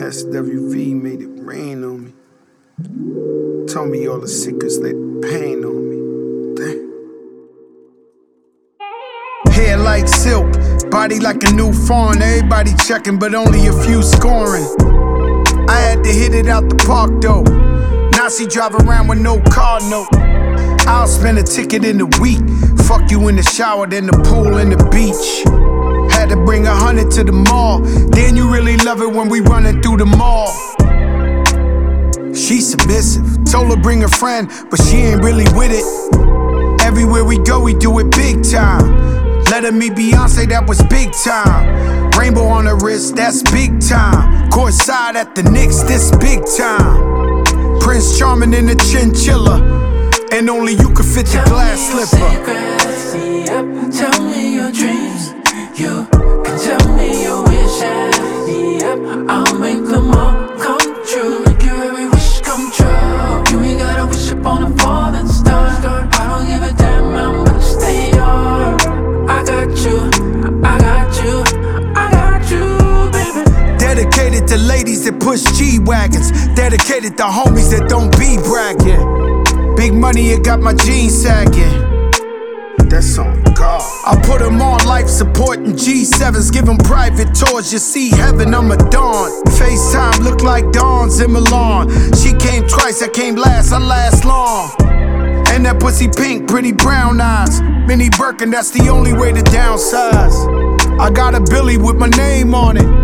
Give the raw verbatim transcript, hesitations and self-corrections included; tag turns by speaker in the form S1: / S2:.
S1: S W V made it rain on me. Told me all the secrets, laid the pain on me. Damn. Hair like silk, body like a new fawn. Everybody checking, but only a few scoring. I had to hit it out the park though. Now she drive around with no car note. I'll spend a ticket in the week. Fuck you in the shower, then the pool and the beach. Had to bring a hundred to the mall. Then you really love it when we running through the mall. She submissive, told her bring a friend, but she ain't really with it. Everywhere we go, we do it big time. Let her meet Beyonce, that was big time. Rainbow on her wrist, that's big time. Courtside at the Knicks, this big time. Prince Charming in the chinchilla, and only you can fit the glass slipper.
S2: Yep. Tell me your dreams. You can tell me your wishes. Yep. I'll make them all come true. Make your every wish come true. You ain't gotta wish upon a falling star. I don't give a damn, I'm gonna stay on. I got you, I got you, I got you, baby.
S1: Dedicated to ladies that push G-Wagons. Dedicated to homies that don't be bragging. Big money, it got my jeans sagging. That's on God. I put them on life support and G sevens. Give them private tours, you see heaven, I'm a dawn. FaceTime look like Dawn's in Milan. She came twice, I came last, I last long. And that pussy pink, pretty brown eyes. Mini Birkin, that's the only way to downsize. I got a Billy with my name on it.